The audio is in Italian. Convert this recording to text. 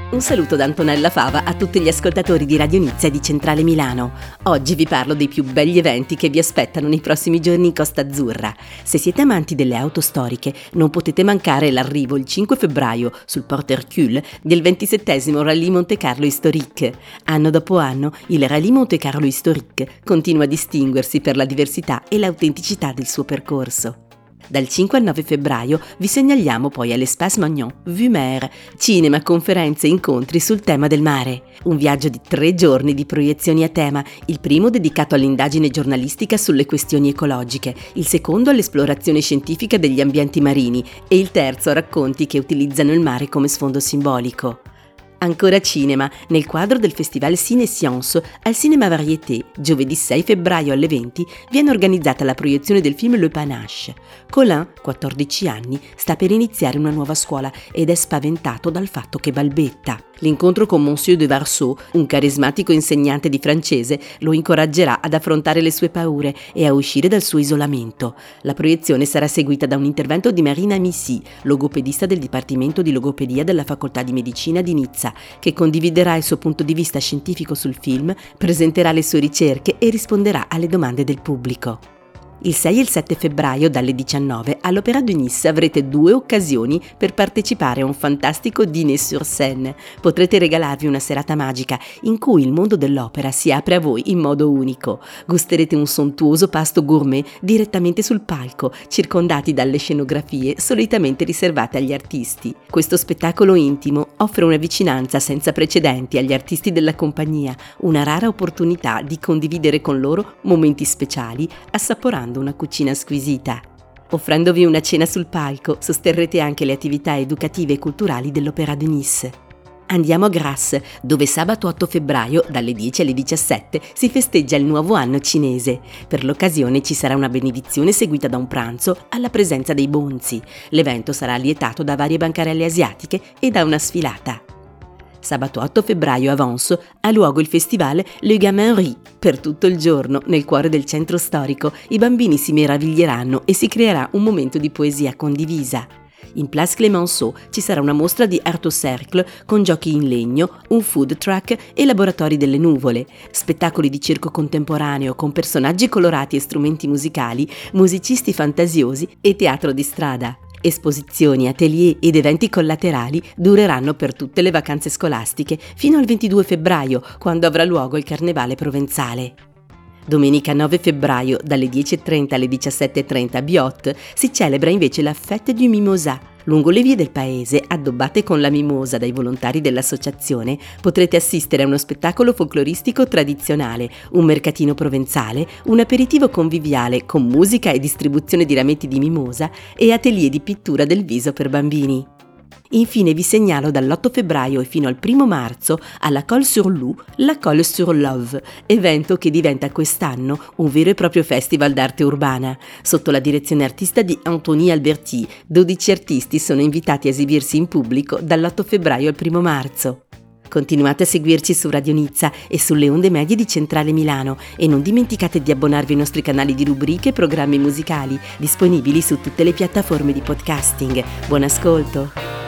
Un saluto da Antonella Fava a tutti gli ascoltatori di Radio Nizza e di Centrale Milano. Oggi vi parlo dei più begli eventi che vi aspettano nei prossimi giorni in Costa Azzurra. Se siete amanti delle auto storiche, non potete mancare l'arrivo il 5 febbraio sul Porte Hercule del 27° Rallye Monte Carlo Historique. Anno dopo anno, il Rallye Monte Carlo Historique continua a distinguersi per la diversità e l'autenticità del suo percorso. Dal 5 al 9 febbraio vi segnaliamo poi all'Espace Magnon Vue Mer, cinema, conferenze e incontri sul tema del mare. Un viaggio di 3 giorni di proiezioni a tema, il primo dedicato all'indagine giornalistica sulle questioni ecologiche, il secondo all'esplorazione scientifica degli ambienti marini e il terzo a racconti che utilizzano il mare come sfondo simbolico. Ancora cinema, nel quadro del Festival Ciné Science al Cinema Variété, giovedì 6 febbraio alle 20, viene organizzata la proiezione del film Le Panache. Colin, 14 anni, sta per iniziare una nuova scuola ed è spaventato dal fatto che balbetta. L'incontro con Monsieur de Varsault, un carismatico insegnante di francese, lo incoraggerà ad affrontare le sue paure e a uscire dal suo isolamento. La proiezione sarà seguita da un intervento di Marina Missy, logopedista del Dipartimento di Logopedia della Facoltà di Medicina di Nizza, che condividerà il suo punto di vista scientifico sul film, presenterà le sue ricerche e risponderà alle domande del pubblico. Il 6 e il 7 febbraio dalle 19 all'Opéra de Nice avrete 2 occasioni per partecipare a un fantastico dîner sur scène. Potrete regalarvi una serata magica in cui il mondo dell'opera si apre a voi in modo unico. Gusterete un sontuoso pasto gourmet direttamente sul palco, circondati dalle scenografie solitamente riservate agli artisti. Questo spettacolo intimo offre una vicinanza senza precedenti agli artisti della compagnia, una rara opportunità di condividere con loro momenti speciali, assaporando una cucina squisita. Offrendovi una cena sul palco, sosterrete anche le attività educative e culturali dell'Opéra de Nice. Andiamo a Grasse, dove sabato 8 febbraio, dalle 10 alle 17, si festeggia il nuovo anno cinese. Per l'occasione ci sarà una benedizione seguita da un pranzo alla presenza dei bonzi. L'evento sarà allietato da varie bancarelle asiatiche e da una sfilata. Sabato 8 febbraio a Vence ha luogo il festival Le Gamin Rit. Per tutto il giorno, nel cuore del centro storico, i bambini si meraviglieranno e si creerà un momento di poesia condivisa. In Place Clemenceau ci sarà una mostra di Art au Cercle con giochi in legno, un food truck e laboratori delle nuvole, spettacoli di circo contemporaneo con personaggi colorati e strumenti musicali, musicisti fantasiosi e teatro di strada. Esposizioni, atelier ed eventi collaterali dureranno per tutte le vacanze scolastiche fino al 22 febbraio, quando avrà luogo il Carnevale provenzale. Domenica 9 febbraio, dalle 10:30 alle 17:30 a Biot, si celebra invece la Fête du Mimosa. Lungo le vie del paese, addobbate con la mimosa dai volontari dell'associazione, potrete assistere a uno spettacolo folcloristico tradizionale, un mercatino provenzale, un aperitivo conviviale con musica e distribuzione di rametti di mimosa e atelier di pittura del viso per bambini. Infine vi segnalo dall'8 febbraio e fino al 1 marzo alla Colle-sur-Loup la Colle-sur-Love, evento che diventa quest'anno un vero e proprio festival d'arte urbana. Sotto la direzione artista di Anthony Alberti, 12 artisti sono invitati a esibirsi in pubblico dall'8 febbraio al 1 marzo. Continuate a seguirci su Radio Nizza e sulle onde medie di Centrale Milano e non dimenticate di abbonarvi ai nostri canali di rubriche e programmi musicali disponibili su tutte le piattaforme di podcasting. Buon ascolto!